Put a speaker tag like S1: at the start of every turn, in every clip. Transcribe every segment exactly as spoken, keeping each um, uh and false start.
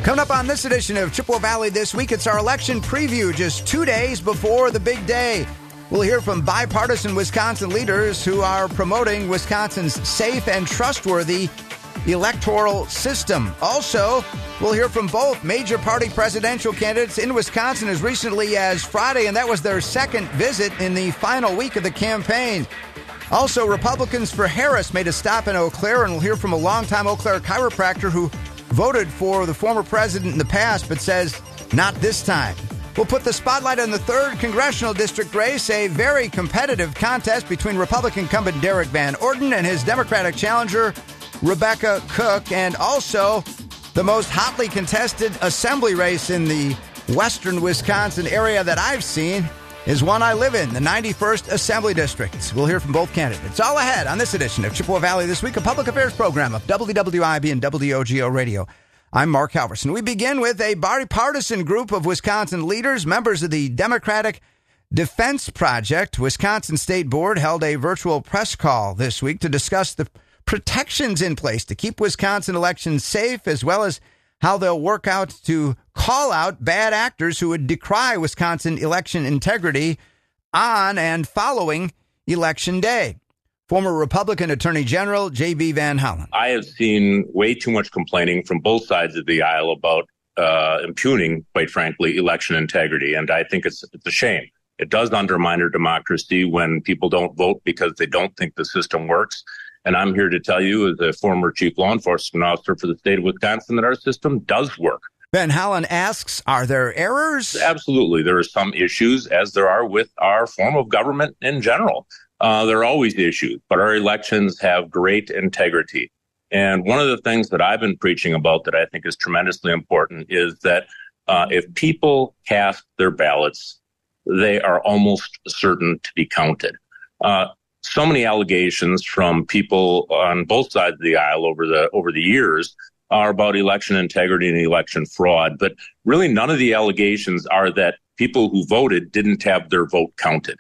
S1: Coming up on this edition of Chippewa Valley This Week, it's our election preview just two days before the big day. We'll hear from bipartisan Wisconsin leaders who are promoting Wisconsin's safe and trustworthy electoral system. Also, we'll hear from both major party presidential candidates in Wisconsin as recently as Friday, and that was their second visit in the final week of the campaign. Also, Republicans for Harris made a stop in Eau Claire, and we'll hear from a longtime Eau Claire chiropractor who voted for the former president in the past, but says not this time. We'll put the spotlight on the third congressional district race, a very competitive contest between Republican incumbent Derek Van Orden and his Democratic challenger, Rebecca Cook, and also the most hotly contested assembly race in the western Wisconsin area that I've seen is one I live in, the ninety-first Assembly District. We'll hear from both candidates. All ahead on this edition of Chippewa Valley This Week, a public affairs program of W W I B and W O G O Radio. I'm Mark Halverson. We begin with a bipartisan group of Wisconsin leaders, members of the Democratic Defense Project. Wisconsin State Board held a virtual press call this week to discuss the protections in place to keep Wisconsin elections safe, as well as how they'll work out to call out bad actors who would decry Wisconsin election integrity on and following Election Day. Former Republican Attorney General J B Van Hollen.
S2: I have seen way too much complaining from both sides of the aisle about uh, impugning, quite frankly, election integrity. And I think it's, it's a shame. It does undermine our democracy when people don't vote because they don't think the system works. And I'm here to tell you, as a former chief law enforcement officer for the state of Wisconsin, that our system does work.
S1: Van Hollen asks, are there errors?
S2: Absolutely. There are some issues, as there are with our form of government in general. Uh, there are always issues, but our elections have great integrity. And one of the things that I've been preaching about that I think is tremendously important is that uh, if people cast their ballots, they are almost certain to be counted. Uh, so many allegations from people on both sides of the aisle over the over the years are about election integrity and election fraud. But really, none of the allegations are that people who voted didn't have their vote counted.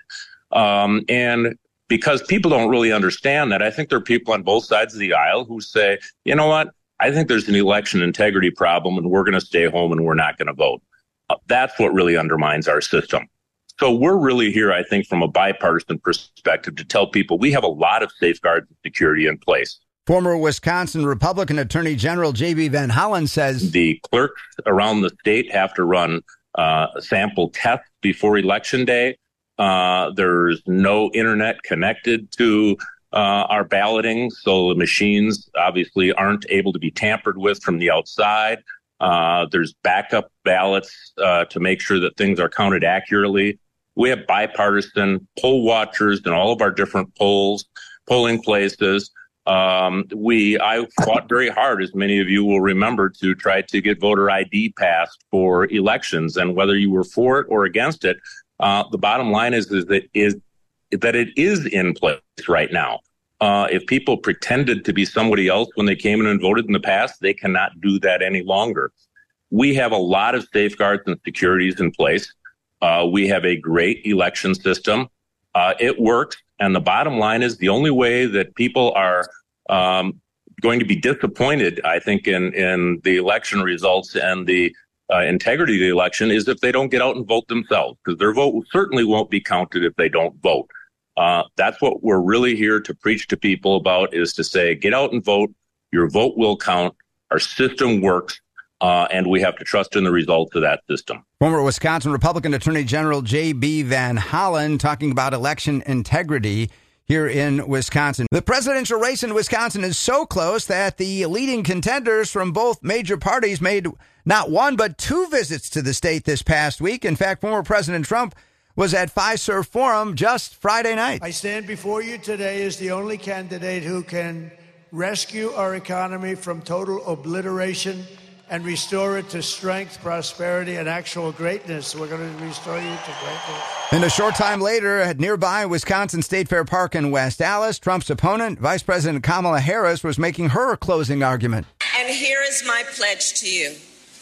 S2: Um, and because people don't really understand that, I think there are people on both sides of the aisle who say, you know what, I think there's an election integrity problem and we're going to stay home and we're not going to vote. Uh, that's what really undermines our system. So we're really here, I think, from a bipartisan perspective to tell people we have a lot of safeguards and security in place.
S1: Former Wisconsin Republican Attorney General J B Van Hollen says
S2: the clerks around the state have to run uh, sample tests before Election Day. Uh, there's no internet connected to uh, our balloting, so the machines obviously aren't able to be tampered with from the outside. Uh, there's backup ballots uh, to make sure that things are counted accurately. We have bipartisan poll watchers in all of our different polls, polling places. Um, we, I fought very hard, as many of you will remember, to try to get voter I D passed for elections. And whether you were for it or against it, uh, the bottom line is, is that is that it is in place right now. Uh, if people pretended to be somebody else when they came in and voted in the past, they cannot do that any longer. We have a lot of safeguards and securities in place. Uh, we have a great election system. Uh, it works. And the bottom line is the only way that people are um, going to be disappointed, I think, in, in the election results and the uh, integrity of the election is if they don't get out and vote themselves, because their vote certainly won't be counted if they don't vote. Uh, that's what we're really here to preach to people about, is to say, get out and vote. Your vote will count. Our system works. Uh, and we have to trust in the results of that system.
S1: Former Wisconsin Republican Attorney General J B Van Hollen talking about election integrity here in Wisconsin. The presidential race in Wisconsin is so close that the leading contenders from both major parties made not one but two visits to the state this past week. In fact, former President Trump was at Fiserv Forum just Friday night.
S3: I stand before you today as the only candidate who can rescue our economy from total obliteration and restore it to strength, prosperity, and actual greatness. We're going to restore you to greatness.
S1: And a short time later, at nearby Wisconsin State Fair Park in West Allis, Trump's opponent, Vice President Kamala Harris, was making her closing argument.
S4: And here is my pledge to you.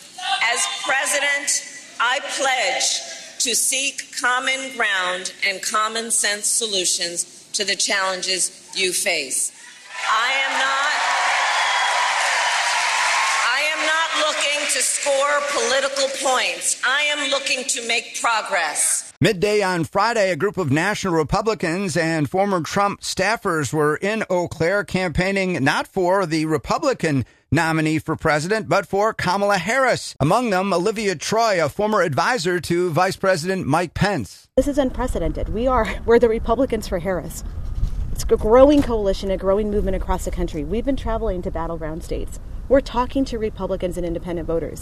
S4: As president, I pledge to seek common ground and common sense solutions to the challenges you face. I am not... looking to score political points. I am looking to make progress.
S1: Midday on Friday, a group of national Republicans and former Trump staffers were in Eau Claire campaigning not for the Republican nominee for president, but for Kamala Harris. Among them, Olivia Troy, a former advisor to Vice President Mike Pence.
S5: This is unprecedented. We are, we're the Republicans for Harris. It's a growing coalition, a growing movement across the country. We've been traveling to battleground states. We're talking to Republicans and independent voters.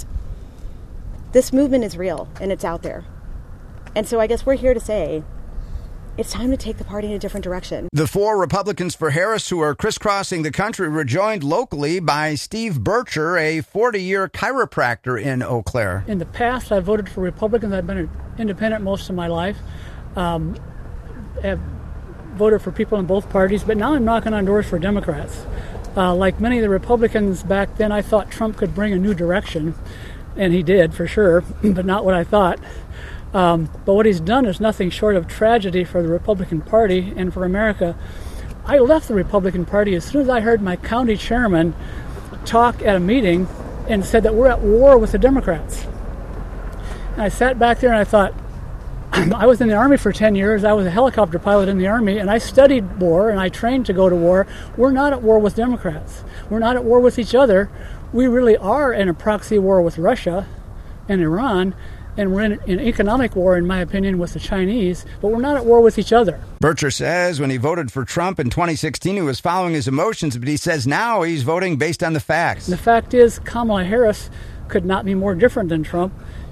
S5: This movement is real, and it's out there. And so I guess we're here to say it's time to take the party in a different direction.
S1: The four Republicans for Harris who are crisscrossing the country were joined locally by Steve Bircher, a forty-year chiropractor in Eau Claire.
S6: In the past, I voted for Republicans. I've been an independent most of my life. Um, have voted for people in both parties, but now I'm knocking on doors for Democrats. Uh, like many of the Republicans back then, I thought Trump could bring a new direction, and he did for sure, but not what I thought. Um, but what he's done is nothing short of tragedy for the Republican Party and for America. I left the Republican Party as soon as I heard my county chairman talk at a meeting and said that we're at war with the Democrats. And I sat back there and I thought, I was in the Army for ten years. I was a helicopter pilot in the Army, and I studied war, and I trained to go to war. We're not at war with Democrats. We're not at war with each other. We really are in a proxy war with Russia and Iran, and we're in an economic war, in my opinion, with the Chinese, but we're not at war with each other.
S1: Bircher says when he voted for Trump in twenty sixteen, he was following his emotions, but he says now he's voting based on the facts.
S6: The fact is, Kamala Harris could not be more different than Trump.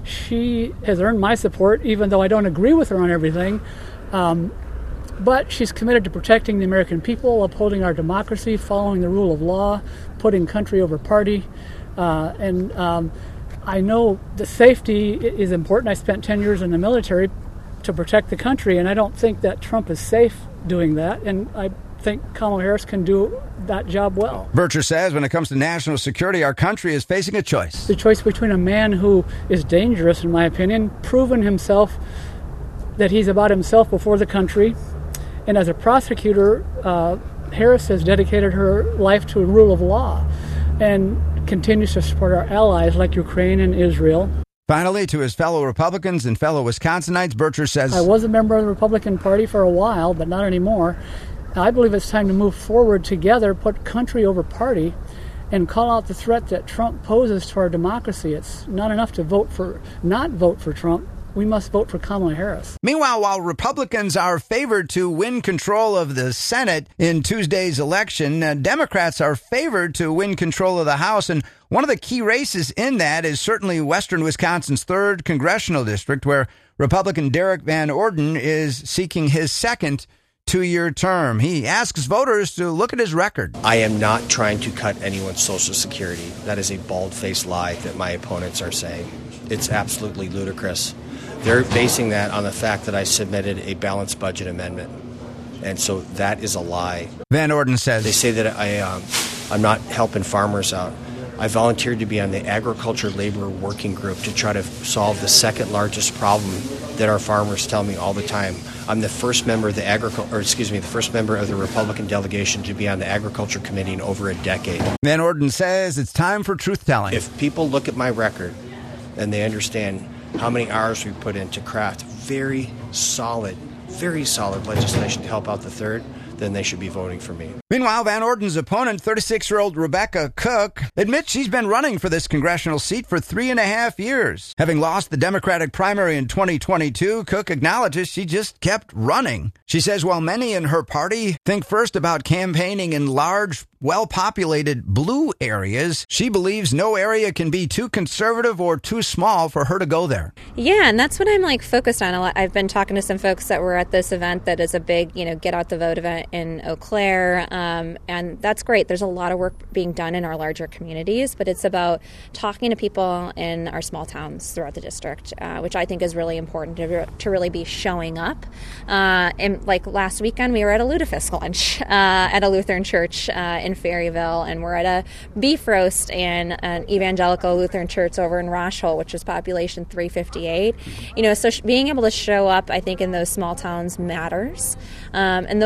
S6: She has earned my support, even though I don't agree with her on everything. Um, but she's committed to protecting the American people, upholding our democracy, following the rule of law, putting country over party, uh, and um, I know the safety is important. I spent ten years in the military to protect the country, and I don't think that Trump is safe doing that, and I think Kamala Harris can do that job well.
S1: Bircher says when it comes to national security, our country is facing a choice.
S6: The choice between a man who is dangerous, in my opinion, proven himself that he's about himself before the country, and as a prosecutor, uh, Harris has dedicated her life to a rule of law, and continues to support our allies like Ukraine and Israel.
S1: Finally, to his fellow Republicans and fellow Wisconsinites, Bircher says,
S6: I was a member of the Republican Party for a while, but not anymore. I believe it's time to move forward together, put country over party, and call out the threat that Trump poses to our democracy. It's not enough to vote for, not vote for Trump. We must vote for Kamala Harris.
S1: Meanwhile, while Republicans are favored to win control of the Senate in Tuesday's election, uh, Democrats are favored to win control of the House. And one of the key races in that is certainly western Wisconsin's third congressional district, where Republican Derek Van Orden is seeking his second two-year term. He asks voters to look at his record.
S7: I am not trying to cut anyone's Social Security. That is a bald-faced lie that my opponents are saying. It's absolutely ludicrous. They're basing that on the fact that I submitted a balanced budget amendment. And so that is a lie.
S1: Van Orden says,
S7: They say that I, um, I'm not helping farmers out. I volunteered to be on the Agriculture Labor Working Group to try to solve the second largest problem that our farmers tell me all the time. I'm the first member of the agriculture, or excuse me, the first member of the Republican delegation to be on the Agriculture Committee in over a decade.
S1: Van Orden says it's time for truth-telling.
S7: If people look at my record and they understand how many hours we put in to craft very solid, very solid legislation to help out the third, then they should be voting for me.
S1: Meanwhile, Van Orden's opponent, thirty-six-year-old Rebecca Cook, admits she's been running for this congressional seat for three and a half years. Having lost the Democratic primary in twenty twenty-two, Cook acknowledges she just kept running. She says while many in her party think first about campaigning in large, well-populated blue areas, she believes no area can be too conservative or too small for her to go there.
S8: Yeah, and that's what I'm like focused on a lot. I've been talking to some folks that were at this event that is a big, you know, get out the vote event in Eau Claire, um, and that's great. There's a lot of work being done in our larger communities, but it's about talking to people in our small towns throughout the district, uh, which I think is really important to, to really be showing up. Uh, and like last weekend, we were at a lutefisk lunch uh, at a Lutheran church uh, in Ferryville, and we're at a beef roast in an evangelical Lutheran church over in Roshel, which is population three fifty-eight. You know, so sh- being able to show up, I think, in those small towns matters, um, and those folks aren't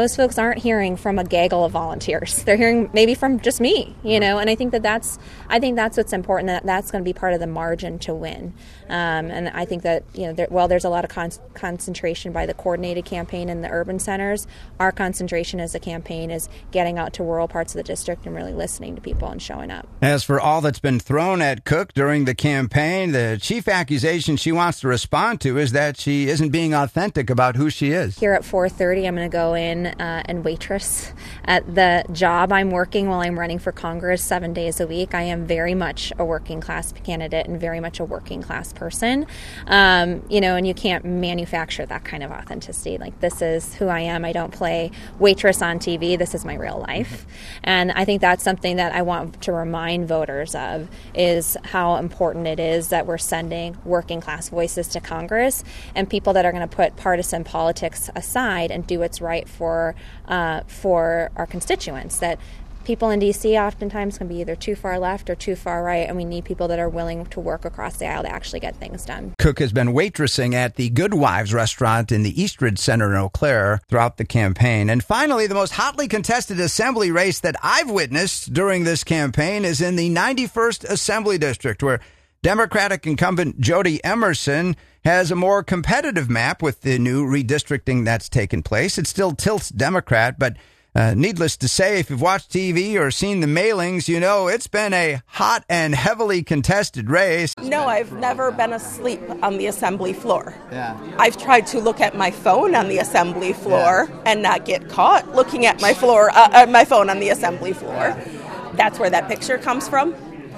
S8: aren't hearing from a gaggle of volunteers. They're hearing maybe from just me, you know, and I think that that's, I think that's what's important, that that's going to be part of the margin to win. Um, and I think that, you know, there, well, there's a lot of con- concentration by the coordinated campaign in the urban centers. Our concentration as a campaign is getting out to rural parts of the district and really listening to people and showing up.
S1: As for all that's been thrown at Cook during the campaign, the chief accusation she wants to respond to is that she isn't being authentic about who she is.
S8: Here at four thirty, I'm going to go in uh, and waitress at the job I'm working while I'm running for Congress seven days a week. I am very much a working class candidate and very much a working class person. Um, you know, and you can't manufacture that kind of authenticity. Like, this is who I am. I don't play waitress on T V. This is my real life. And I think that's something that I want to remind voters of, is how important it is that we're sending working class voices to Congress and people that are going to put partisan politics aside and do what's right for uh, for our constituents. That people in D C oftentimes can be either too far left or too far right, and we need people that are willing to work across the aisle to actually get things done.
S1: Cook has been waitressing at the Good Wives restaurant in the Eastridge Center in Eau Claire throughout the campaign. And finally, the most hotly contested assembly race that I've witnessed during this campaign is in the ninety-first Assembly District, where Democratic incumbent Jody Emerson has a more competitive map with the new redistricting that's taken place. It still tilts Democrat, but uh, needless to say, if you've watched T V or seen the mailings, you know it's been a hot and heavily contested race.
S9: No, I've never been asleep on the assembly floor.
S1: Yeah.
S9: I've tried to look at my phone on the assembly floor yeah. and not get caught looking at my floor, uh, uh, my phone on the assembly floor. That's where that picture comes from.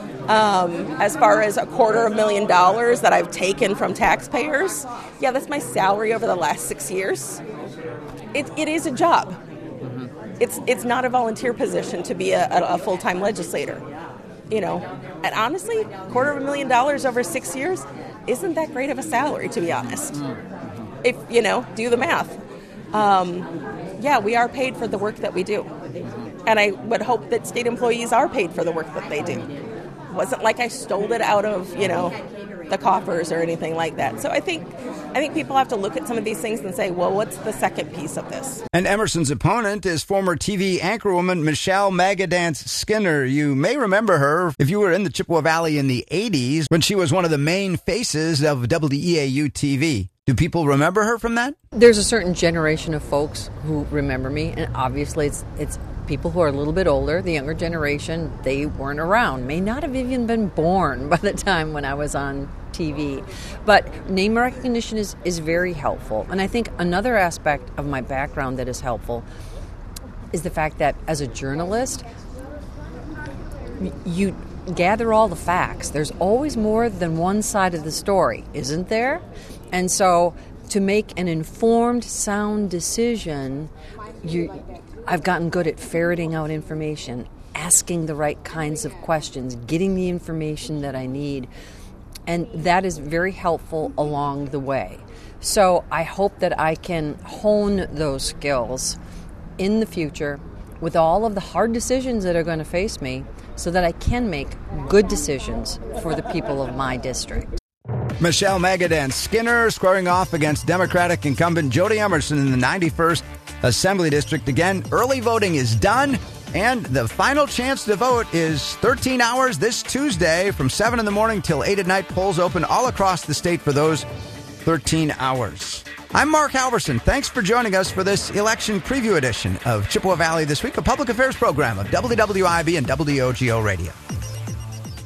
S9: Um, as far as a quarter of a million dollars that I've taken from taxpayers, yeah, that's my salary over the last six years. It, it is a job. Mm-hmm. It's it's not a volunteer position to be a, a, a full-time legislator, you know. And honestly, a quarter of a million dollars over six years isn't that great of a salary, to be honest. Mm-hmm. If, you know, do the math. Um, yeah, we are paid for the work that we do. And I would hope that state employees are paid for the work that they do. It wasn't like I stole it out of, you know, the coffers or anything like that. So I think I think people have to look at some of these things and say, well, what's the second piece of this?
S1: And Emerson's opponent is former T V anchorwoman Michelle Magadance Skinner. You may remember her if you were in the Chippewa Valley in the eighties when she was one of the main faces of W E A U T V. Do people remember her from that?
S10: There's a certain generation of folks who remember me, and obviously it's it's people who are a little bit older. The younger generation, they weren't around, may not have even been born by the time when I was on T V. But name recognition is, is very helpful. And I think another aspect of my background that is helpful is the fact that as a journalist, you gather all the facts. There's always more than one side of the story, isn't there? And so to make an informed, sound decision, you, I've gotten good at ferreting out information, asking the right kinds of questions, getting the information that I need. And that is very helpful along the way. So I hope that I can hone those skills in the future with all of the hard decisions that are going to face me so that I can make good decisions for the people of my district.
S1: Michelle Magadance Skinner squaring off against Democratic incumbent Jody Emerson in the ninety-first Assembly District. Again, early voting is done, and the final chance to vote is thirteen hours this Tuesday from seven in the morning till eight at night. Polls open all across the state for those thirteen hours. I'm Mark Halverson. Thanks for joining us for this election preview edition of Chippewa Valley This Week, a public affairs program of W W I B and W O G O Radio.